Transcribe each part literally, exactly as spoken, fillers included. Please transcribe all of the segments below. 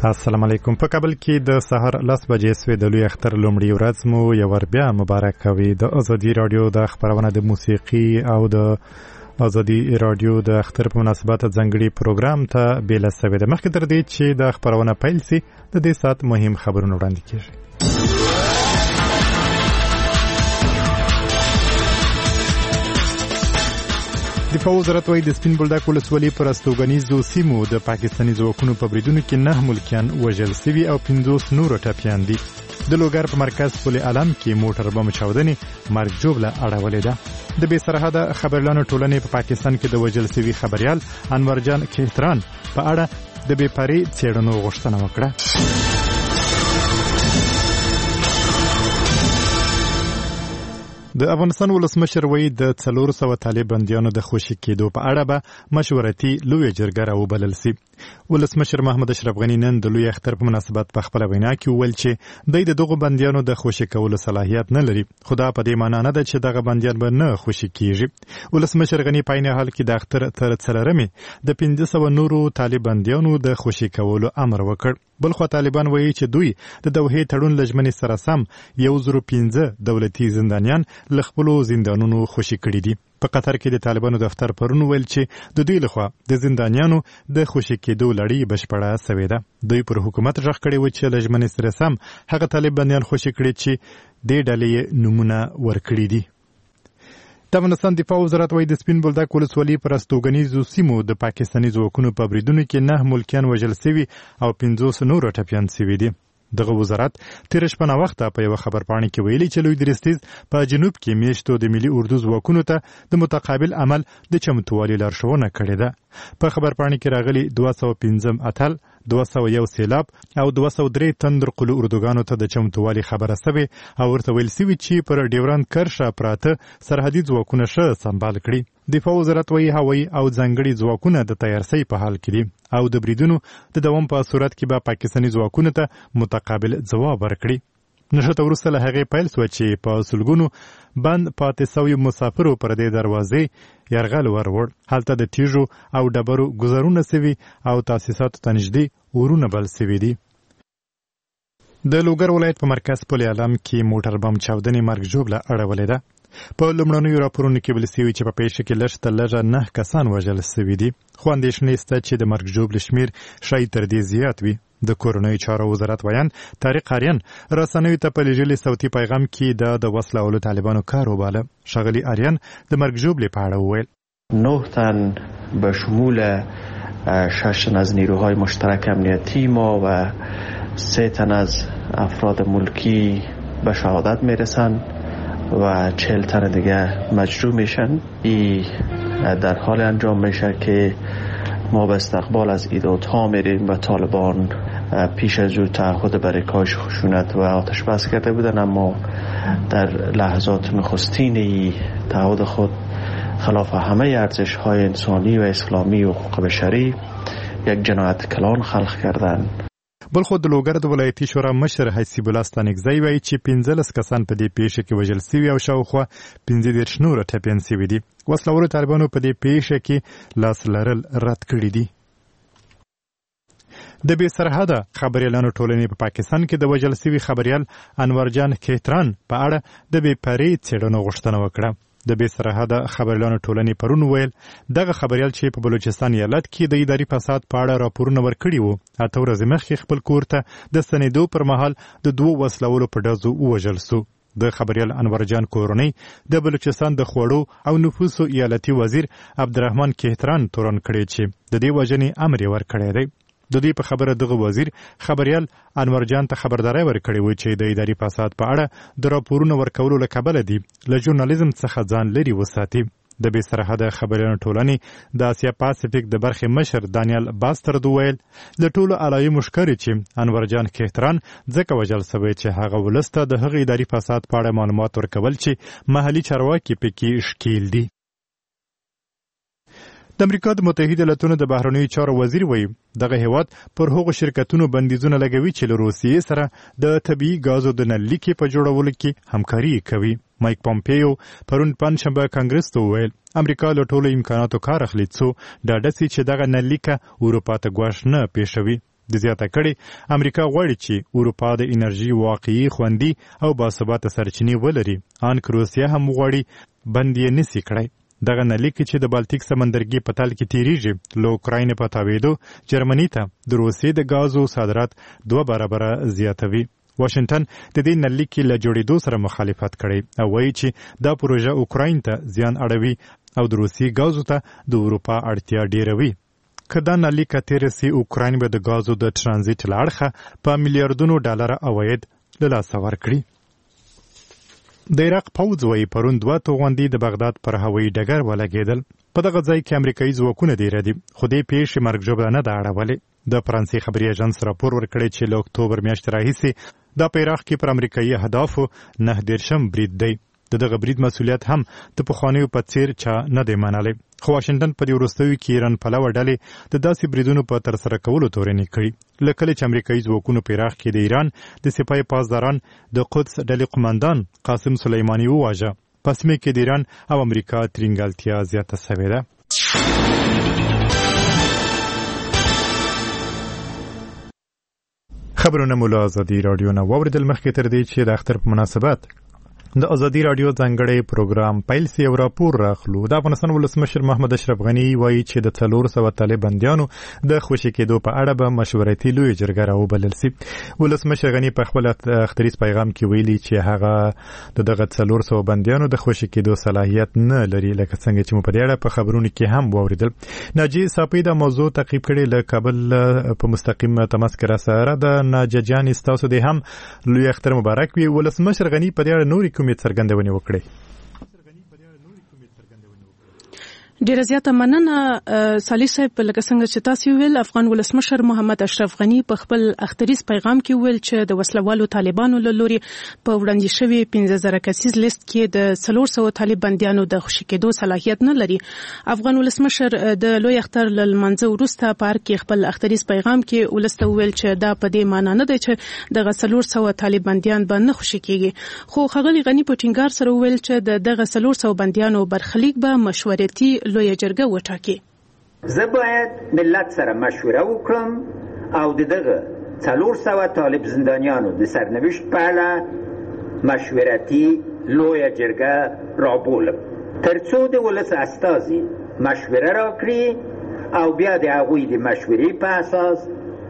السلام علیکم. په کابل کې د سهار لس بجې سوې د لوی اختر لومړۍ ورځ مو یو ور بیا مبارک وي. د ازادي رادیو د خبرونه د موسیقي او د ازادي رادیو د اختر په مناسبت ځانګړي پروګرام ته بیل سوي ده. مخکې تر دې چې د خبرونه پیل سي د دې سات مهم خبرونه وړاندې کیږي. دفاع وزارت وايي د سپین بولدک ولسوالۍ پر استوګنیزو سیمو د پاکستاني ځواکونو په بریدونو کې نه ملکیان وژل سوي او پنځوس نور ټپیان دي. د لوګر په مرکز پل علم کې موټر بم چاودنې مرګ ژوبله اړولې ده. د بې سرحده خبريالانو ټولنې په پاکستان کې د وژل سوي خبريال انورجان کهتران په اړه د بې پرې څېړنو غوښتنه وکړه. د افغانستان ولسمشر وایي د څلور سوه طالب بندیانو د خوشي کېدو په اړه به مشورتي لویه جرګه راوبلل سي. ولسمشر محمد اشرف غني نن د لوی اختر په مناسبت په خپله وینا کې وویل چې دوی د دغو بندیانو د خوشي کولو صلاحیت نه لري، خو دا په دې معنا نه ده چې دغه بندیان به نه خوشي کیږي. ولسمشر غني په عین حال کې د اختر تر څلورمې د پنځه سوه نورو طالب بندیانو د خوشي کولو امر وکړ. بلخوا طالبان وایي چې دوی د دوحې تړون له ژمنې سره سم یو زرو پنځه دولتي زندانیان له خپلو زندانونو خوشي کړي دي. په قطر کې د طالبانو دفتر پرون ویل چې د دوی لخوا د زندانیانو د خوشي کېدو لړۍ بشپړه سوې ده. دوی پر حکومت غږ کړی و چې له ژمنې سره سم هغه طالب بندیان خوشي کړي چې دې ډلې نومونه ورکړي دي. د افغانستان دفاع وزارت وايي د سپین بولدک ولسوالۍ پر استوګنیزو سیمو د پاکستاني ځواکونو په بریدونو کې نه ملکیان وژل سوي او پنځوس نور ټپیان سوي دي. دغه وزارت تیر شپه ناوخته په یو خبرپاڼه کې ویلي چې لوی درستیز په جنوب کې میشتو د ملي اردو ځواکونو ته د متقابل عمل د چمتووالي لارښوونه کړې ده. په خبرپاڼه کې راغلي دوه سوه پنځم اتل، دوه سوه یو سیلاب او دوه سوه درې تندر قلو اردوګانو ته د چمتووالي خبره سوې او ورته ویل سوي چې پر ډیورند کرښه پراته سرحدي ځواکونه ښه سمبال کړي. دفاع وزارت وايي هوایي او ځانګړي ځواکونه د تیارسۍ په حال کې دي او د بریدونو د دوام په صورت کې به پاکستاني ځواکونو ته متقابل ځواب ورکړي. نښته وروسته له هغې پیل سوه چې په سلګونو بند پاتې سویو مسافرو پر دې دروازې یرغل وروړ. هلته د تیږو او ډبرو ګذرونه سوي او تاسیساتو ته نږدې اورونه بل سوي دي. د لوګر ولایت په مرکز پل علم کې موټر بم چاودنې مرګ ژوبله اړولې ده. په لومړنیو راپورونو کې ویل سوي چې په پیښه کې لږ تر لږه نه کسان وژل سوي دي، خو اندېښنې شته چې د مرګ ژوبلې شمېر ښایي تر دې زیات وي. د کورنیو چارو وزارت ویان طارق آریان رسنیو ته په لیږلي صوتي پیغام کې د د وسله والو طالبانو کار وباله. ښاغلي آریان د مرګ ژوبلې په اړه وویل نه تن به شمول شش تن از نیروهای مشترک امنیتی ما و سه تن از افراد ملکی به شهادت میرسند و چهل تن دیگه مجروح میشن. این در حال انجام میشه که ما به استقبال از ایدادها میریم و طالبان پیش از او تعهد برای کاهش خشونت و آتش بس کرده بودن، اما در لحظات نخستین این تعهد خود خلاف همه ارزش های انسانی و اسلامی و حقوق بشری یک جنایت کلان خلق کردن. بلخو د لوګر د ولایتي شورا مشر حسیب الله ستانکزی وایي چې پنځلس کسان په دې پیښه کې وژل سوي او شاوخوا پنځه دېرش نور ټپیان سوي دي. وسلهوالو طالبانو په دې پیښه کې لاس لرل رد کړي دي. د بې سرحده خبریالانو ټولنې په پاکستان کې د وژل سوي خبریال انورجان کهتران په اړه د بې پرې څېړنو غوښتنه وکړه. د بې سرحده خبریالانو ټولنې پرون ویل دغه خبریال چې په بلوچستان ایالت کې د اداري فساد په اړه راپورونه ورکړي وو، اته ورځې مخکې خپل کور ته د ستنېدو پر مهال د دوو وسلهوالو په ډزو ووژل سو. د خبریال انورجان کورنۍ د بلوچستان د خوړو او نفوسو ایالتي وزیر عبدالرحمن کهتران تورن کړی چې د دې وژنې امر یې ورکړی دی. د دې په خبره دغه وزیر خبریال انورجان ته خبرداری ورکړی و چې د اداري فساد په اړه د راپورونو ورکولو له کبله دي له ژورنالیزم څخه ځان لرې وساتي. د بې سرحده خبریالانو ټولنې د اسیا پاسفیک د برخې مشر دانیال باسترد وویل له ټولو علایمو ښکاري چې انورجان کهتران ځکه وژل سوی چې هغه ولس ته د هغه اداري فساد په اړه معلومات ورکول چې محلي چارواکي پکې ښکیل دي. د امریکا د متحده ایالاتونو د بهرنیو چارو وزیر وایي دغه هیواد پر هغو شرکتونو بندیزونه لګوي چې له روسیې سره د طبیعي ګازو د نل لیکې په جوړولو کې همکاري کوي. مایک پامپیو پرون پنجشنبه کانګرس ته وویل امریکا له ټولو امکاناتو کار اخلي څو ډاډه سي چې دغه نل لیکه اروپا ته ګواښ نه پیښوي. د زیاته کړي امریکا غواړي چې اروپا د انرژي واقعي خوندي او باثباته سرچینې ولري ان که روسیه هم غواړي بند یې نسی کړی. دغه نلیک چې د بالتیک سمندرګي په تل کې تیریږي له اوکراین په تاویدو جرمني ته د روسیې د غازو صادرات دوه برابره زیاتوي. واشنگټن د دې نلیک له جوړېدو سره مخالفت کړی او وایي چې دا پروژه اوکراین ته زیان اړوي او د روسیې غازو ته د اروپا اړتیا ډیروي. که دا نلیک تیر سي اوکراین به د غازو د ترانزیت لارښه په میلیارډونو ډالر عواید له لاسه ورکړي. د عراق پوځ وایي پرون دوه توغندي د بغداد پر هوایي ډګر ولګېدل. په دغه ځای کې امریکایي ځواکونه ډېر دي خو دې پیښې مرګ ژوبله نه ده اړولې. د فرانسې خبري ایجنس راپور ورکړی چې له اکتوبر میاشتې راهیسې دا په عراق کې پر امریکایي اهدافو نه دېرشم برید دی. د دغه برید مسؤلیت هم د پخوانیو په څیر چا نه دی منلی. خو واشنګټن په دې وروستیو کې ایران پلوه ډلې د داسې بریدونو په ترسره کولو تورنې کړي. له کله چې امریکایي ځواکونو په عراق کې د ایران د سپاه پاسداران د قدس ډلې قماندان قاسم سلیماني وواژه، په سیمه کې د ایران او امریکا ترینګلتیا زیاته شوې ده. خبرونه مو له ازادي راډیو نه واوریدل. مخکې تر دې چې د اختر په مناسبت د ازادي راډیو ځانګړی پروګرام پیل سی او راپور راخلو. د افغانستان ولسمشر محمد اشرف غنی وایي چې د څلور سوه طالب بندیانو د خوشي کېدو په اړه به مشورتي لوی جرګه راوبلل سي. ولسمشر غنی په خپل اختریز پیغام کې ویلي چې هغه د دغه څلور سوه بندیانو د خوشي کېدو صلاحیت نه لري، لکه څنګه چې مو په دې اړه په خبرونو کې هم واوریدل. ناجی صاحب د موضوع تعقیب کړي له کابل په مستقیم تماس کې را سره د ناجی جان استاسو د هم لوی اختر مبارک وي. ولسمشر غنی په دې اړه نوري امید څرګندونې وکړي. ډیره زیاته مننه صالح صاحب. لکه څنګه چې تاسو ویل، افغان ولسمشر محمد اشرف غنی په خپل اختریز پیغام کې ویل چې د وسلوالو طالبانو له لوري په وړاندې شوی پنځه زره کسیز لیست کې د څلور سوه طالب بندیانو د خوشي کېدو صلاحیت نه لري. افغان ولسمشر د لوی اختر له لمانځه وروسته په هر کې خپل اختریز پیغام کې ولسته ویل چې دا په دې معنی نه دی چې دغه څلور سوه طالب بندیان به نه خوشي کېږي، خو ښاغلي غنی په ټینګار سره ویل چې د دغه څلور سوه بندیانو برخلیک به مشورتي لوی جرګه وټاکي. زه باید ملت سره مشوره وکړم او دغه څلور سوه طالب زندانیانو د سرنوشت په اړه مشورتي لوی جرګه رابولم تر څو د ولس استازي مشوره راکړي او بیا د هغوی د مشورې په اساس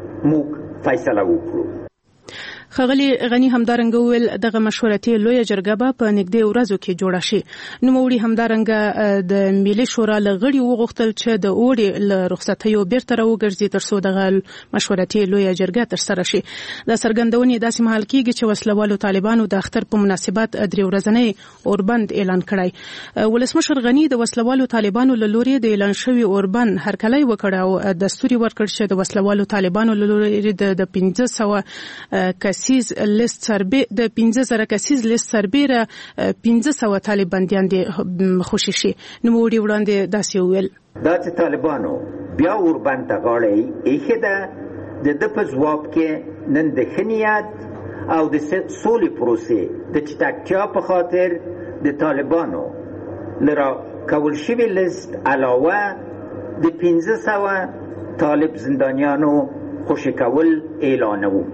موږ فیصله وکړو. ښاغلي غنی همدارنګه ویل دغه مشورتي لوی جرګه به په نږدې ورځو کې جوړه شي. نوموړي همدارنګه د ملي شورا له غړي وغوښتل چې د اوړي له رخصتیو بیرته راوګرځي تر څو دغه مشورتي لوی جرګه ترسره شي. د څرګندونې داسې مهال کېږي چې وسلوالو طالبانو د اختر په مناسبت درې ورځنی اوربند اعلان کړی. ولسمشر غنی د وسلوالو طالبانو له لوري د اعلان شوي اوربند هرکلی وکړ او دستور ورکړ چې د وسلوالو طالبانو له لوري د پنځه سوه کس کسیز لیست سربې د پنځه زره کسیز لیست سربېره پنځه سوه طالب بندیان دي خوشي شي. نوموړي وړاندې داسې وویل دا چې طالبانو بیا اوربند ته غاړه ایښې ده، د ده په ځواب کې نن د ښه نیت او د سولې پروسې د چټکتیا په خاطر د طالبانو له راکول شوي لیست علاوه د پنځه سوه طالب زندانیانو خوشي کول اعلانوو.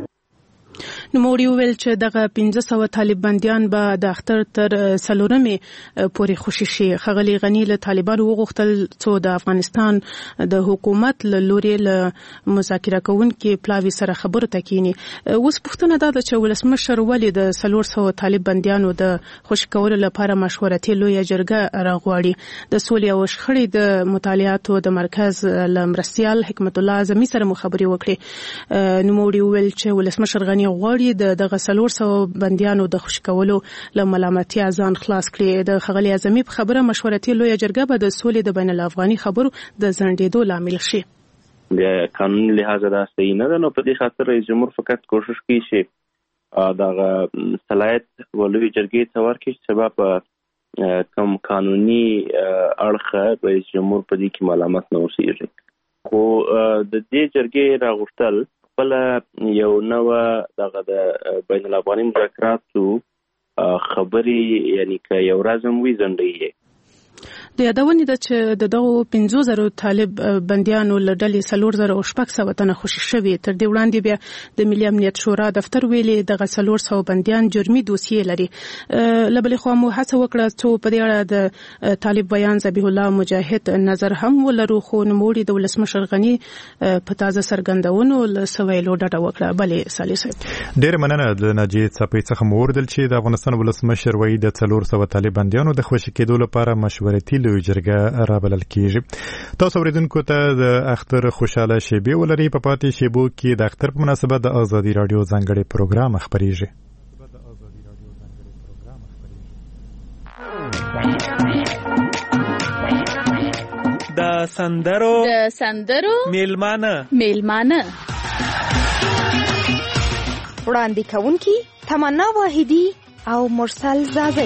نوموړي وویل چې دغه پنځه سوه طالب بندیان به د اختر تر څلورمې پورې خوشي شي. ښاغلي غني له طالبانو وغوښتل څو د افغانستان د حکومت له لوري له مذاکره کوونکي پلاوي سره خبرو ته کینی. اوس پوښتنه دا ده چې ولسمشر ولې د څلور سوه طالب بندیانو د خوشي کولو لپاره مشورتي لوی جرګه راغواړي. د سولې او شخړې د مطالعاتو د مرکز له مرستیال حکمت الله اعظمي سره مو خبرې وکړې. نوموړي وویل چې ولسمشر غني غواړي د دغه څلور سوه بندیانو د خوشي کولو له ملامتیا ځان خلاص کړي. د ښاغلي اعظمي په خبره مشورتي لویه جرګه به د سولې د بین الافغاني خبرو د ځنډېدو لامل شي. بیا قانون لحاظه دا صحیح نه ده، نو په دې خاطر رئیس جمهور فقط کوشش کوي چې دغه صلاحیت ولوي جرګې ته ورکړي چې سبا په کوم قانوني اړخ رئیس جمهور په دې کې ملامت نه اوسېږي. خو د دې جرګې راغوښتل بل یو نو دغه د بین الافغاني مذاکراتو خبري یعنی که یو رازم وی زندګي. د یادونې ده چې د دغو پنځو زرو طالب بندیانو له ډلې څلور زره او شپږ سوه تنه خوشي شوي. تر دې وړاندې بیا د ملي امنیت شورا دفتر ویلي دغه څلور سوه بندیان جرمي دوسیې لري. له بلې خوا مو هڅه وکړه څو په دې اړه د طالب بیان ذبیح الله مجاهد نظر هم ولرو، خو نوموړي د ولسمشر غني په تازه څرګندونو له سویلو ډډه وکړه. بلې صالح صاحب ډېره مننه. د ناجیې څپې څخه مو وردل چې د افغانستان ولسمشر وایي د څلور سوه طالب بندیانو د خوشي کېدو لپاره مشورتي لویه جرګه رابلل کېږي. تاسو اورېدونکو ته د اختر خوشاله شیبې ولري. په پاتې شیبو کې د اختر په مناسبت د ازادي راډیو ځانګړی پروګرام خپرېږي. د سندرو د سندرو میلمانه میلمانه وړاندې کوونکي تمنا واحدی او مرسل زازی.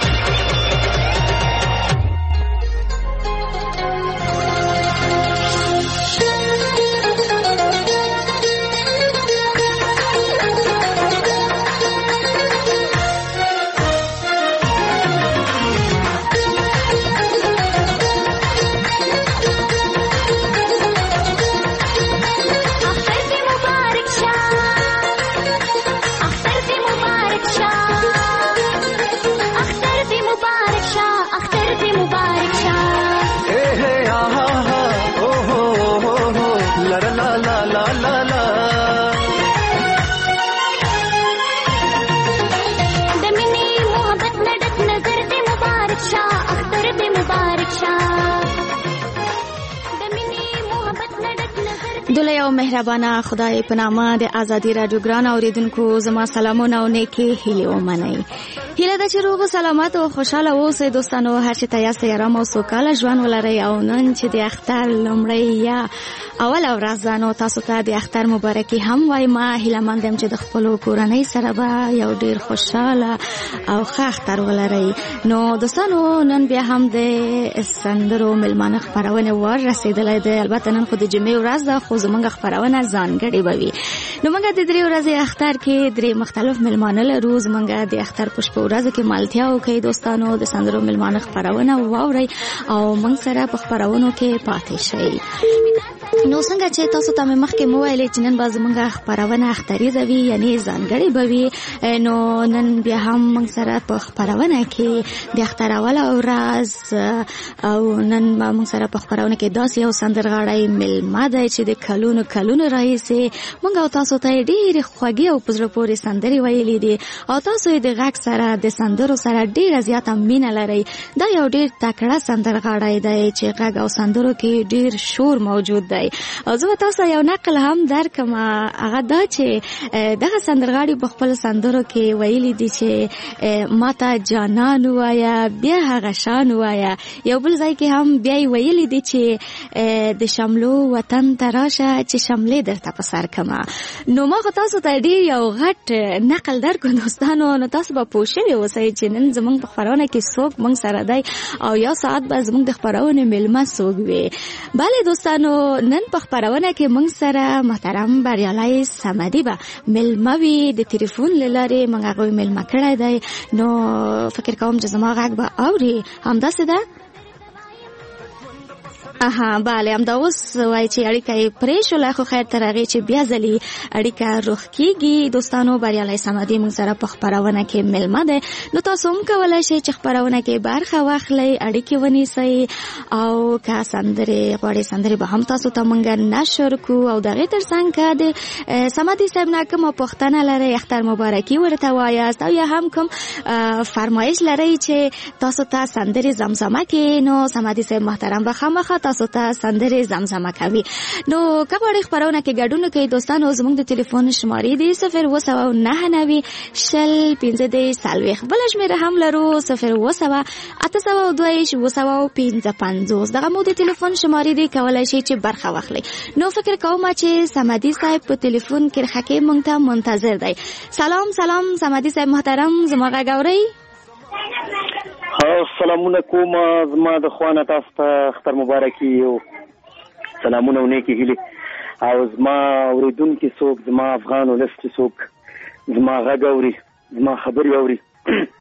دلای او مهربانه خدای په نامه د ازادي راډیو ګران اوریدونکو زما سلامونه او نیکی هیله ومنئ. هیله ده چې روغ او سلامت او خوشاله اوسئ دوستانو. هر چې تاسو یې آرام او سوکاله ژوند ولرئ. او نن چې د اختر لومړی یا اول ورځ ده نو تاسو ته د اختر مبارکي هم وایم. هیله مند یم چې د خپل کورنۍ سره به یو ډیر خوشاله او ښه اختر ولرئ. نو دوستانو نن بیا هم د سندرو میلمانه خپرونه ور رسیدلې ده. البته نن خو د جمعې ورځ ده خو زمونږ خپرونه ځانګړې به وي. نو موږ د درې ورځې اختر کې درې مختلف میلمانه لرو. زمونږ د اختر په شپه ورځ کې مالتیا وکړئ دوستانو. د سندرو میلمانه خپرونه واورئ او موږ سره په خپرونو کې پاتې شئ. نو څنګه چې تاسو ته مخکې مو ویلې چې نن به زمونږ خپرونه اختریزه وي یعنی ځانګړې به وي. نو نن بیا هم موږ سره په خپرونه کې د اختر اوله ورځ او نن به موږ سره په خپرونه کې داسې یو سندرغاړی میلمه دی چې د کلونو کلونو راهیسې موږ او تاسو ته ډېرې خوږې او په زړه پورې سندرې ویلې دي او تاسو یې د غږ سره د سندرو سره ډېره زیاته مینه لرئ. دا یو ډېر تکړه سندرغاړی دی چې غږ او سندرو کې ډېر شور موجود دی. او زه تاسو یو نقل هم درکم. هغه دا چې دغه سندرغاړي په خپل سندرو کې ویلي دي چې ماته جانان وایا بیا هغه شان وایا. یو بل ځای کې هم بیا ویلي دي چې د شملو وطن ته راشه چې شملې درته په سر کما. نو ما خو تاسو ته ډېر یو غټ نقل درکو دوستانو. نو تاسو به پوه شوي اوسئ چې نن زموږ په خپرونه کې څوک موږ سره دی او یو ساعت به زموږ د خپرونې میلمه څوک وي. بله دوستانو نن په خپرونه کې موږ سره محترم بریالي صمدي به میلمه وي. د تلیفون له لارې موږ هغوی میلمه کړی دی. نو فکر کوم چې زما غږ به اوري. همداسې ده؟ اها بله همدا اوس وایي چې اړیکه یې پرې شوله خو خیر تر هغې چې بیا ځلې اړیکه رخ کېږي. دوستانو بریالي صمدي موږ سره په خپرونه کې میلمه دی. نو تاسو هم کولی شئ چې خپرونه کې برخه واخلئ اړیکې ونیسئ او که سندرې غواړئ سندرې به هم تاسو ته موږ نشر کړو او د هغې تر څنګ که د صمدي صاحب نه کومه پوښتنه لرئ اختر مبارکي ورته وایاست او یا هم کوم فرمایش لرئ چې تاسو ته سندرې زمزمه کړي نو صمدي صاحب محترم به خامخا تاسو ته سندرې زمزمه کوي. نو که غواړئ خپرونه کې ګډون وکړئ دوستانو زموږ د تلیفون شمارې دي صفر اووه سوه نهه نوي شل پنځه دېرش څلوېښت. بله شمېره هم لرو صفر اووه سوه اته سوه دوه ویشت اووه سوه پنځه پنځوس. دغه مو د تلیفون شمارې دي کولی شئ چې برخه واخلئ. نو فکر کوم چې صمدي صاحب په تلیفون کې خکې موږ ته منتظر دی. سلام سلام صمدي صاحب محترم زما غږ اورئ؟ سلامونه کوم زما د خوانه تاسو ته اختر مبارکي او سلامونه او نیکی هیلې او زما اوریدونکي څوک زما افغان ولس چې څوک زما غږ اوري زما خبرې اوري